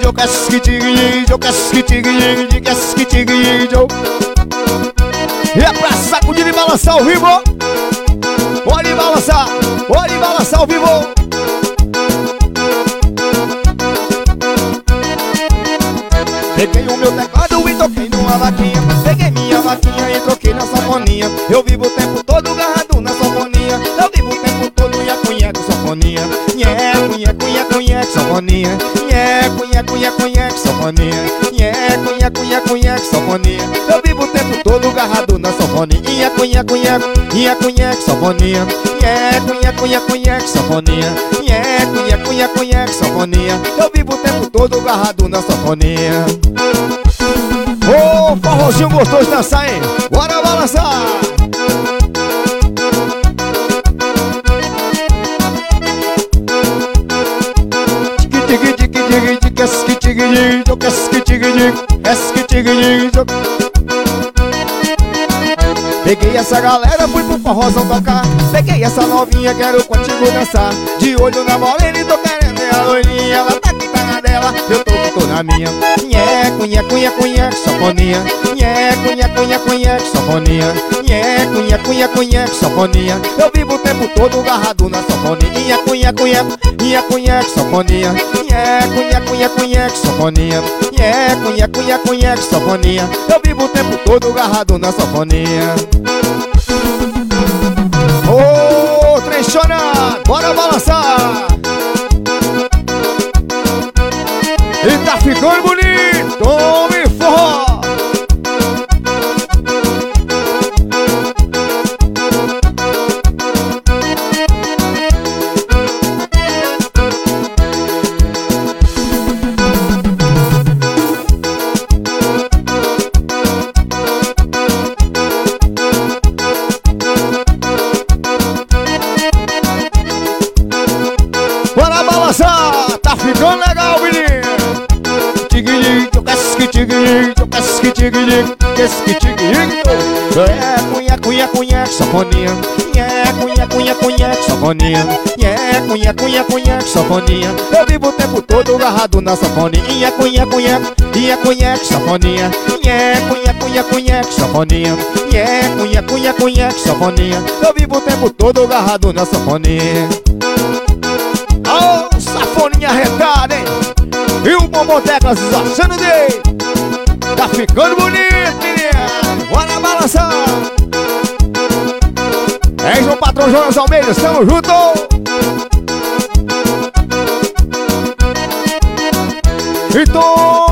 E é pra sacudir e balançar ao vivo. Pode balançar ao vivo. Peguei o meu teclado e toquei numa vaquinha. Peguei minha vaquinha e troquei na sanfoninha. Eu vivo o tempo todo agarrado na sanfoninha. Eu vivo o tempo todo nheco, sanfoninha. Nheco, sanfoninha. Nheco, sanfoninha. Nheco, sanfoninha. Eu vivo o tempo todo agarrado na sanfoninha. Nheco, sanfoninha. Nheco, sanfoninha. Nheco, sanfoninha. Eu vivo o tempo todo agarrado na sanfoninha. Ô, forrozinho gostoso de dançar, hein? Bora balançar! Peguei essa galera, fui pro forrozão tocar. Peguei essa novinha, quero contigo dançar. De olho na morena e tô querendo ver a loirinha. Ela tá aqui, tá na dela, eu tô na minha. Nheco, sanfoninha. Nheco, sanfoninha. Nheco, sanfoninha. Eu vivo o tempo todo agarrado na sanfoninha. Nheco, sanfoninha. Nheco, sanfoninha. Nheco, sanfoninha. Eu vivo o tempo todo agarrado na sanfoninha. Ô, trenchona, bora balançar! E tá ficando bonito, tome forró! Bora balançar, tá ficando legal, menino! Sanfoninha. Sanfoninha. Sanfoninha. Eu vivo o tempo todo agarrado na sanfoninha. Sanfoninha. Sanfoninha. Sanfoninha. Eu vivo o tempo todo agarrado na sanfoninha. Oh, sanfoninha arretada, hein? E o bombom teclas desaçando dele. Tá ficando bonito, menina. Bora balançar. É João Patrão, Jonas Almeida, estamos juntos. Então